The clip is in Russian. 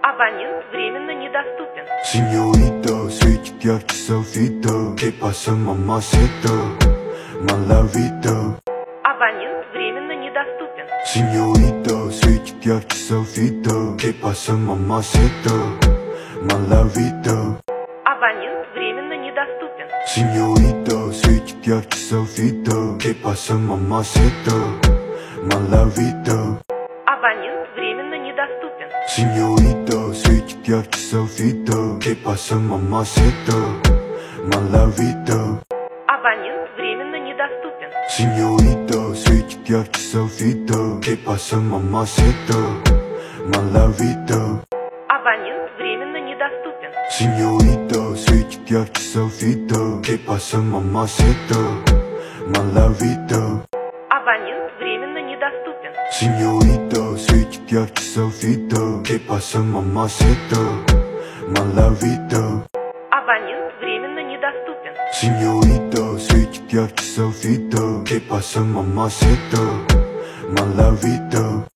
Абонент временно недоступен. Señorita, soy chiquiachi Sofito. ¿Qué pasa, mamacita? Malavita. Абонент временно недоступен. Señorita, soy chiquiachi Sofito. ¿Qué pasa, mamacita? Malavita. Абонент временно недоступен. Señorita, soy chiquiachi Sofito. ¿Qué pasa, mamacita? Malavita. Абонент временно недоступен. Señorita, soy chiquiachi Sofito. ¿Qué pasa, mamacita? Malavita. Абонент временно недоступен. Señorita, soy chiquiachi Sofito. ¿Qué pasa, mamacita? Malavita. Абонент временно недоступен. Señorita, soy chiquiachi Sofito. ¿Qué pasa, mamacita? Malavita. Абонент временно недоступен. Señorita, soy chiquiachi Sofito. ¿Qué pasa, mamacita? Malavita. Абонент временно недоступен. Señorita, soy chiquiachi Sofito. ¿Qué pasa, mamacita? Malavita.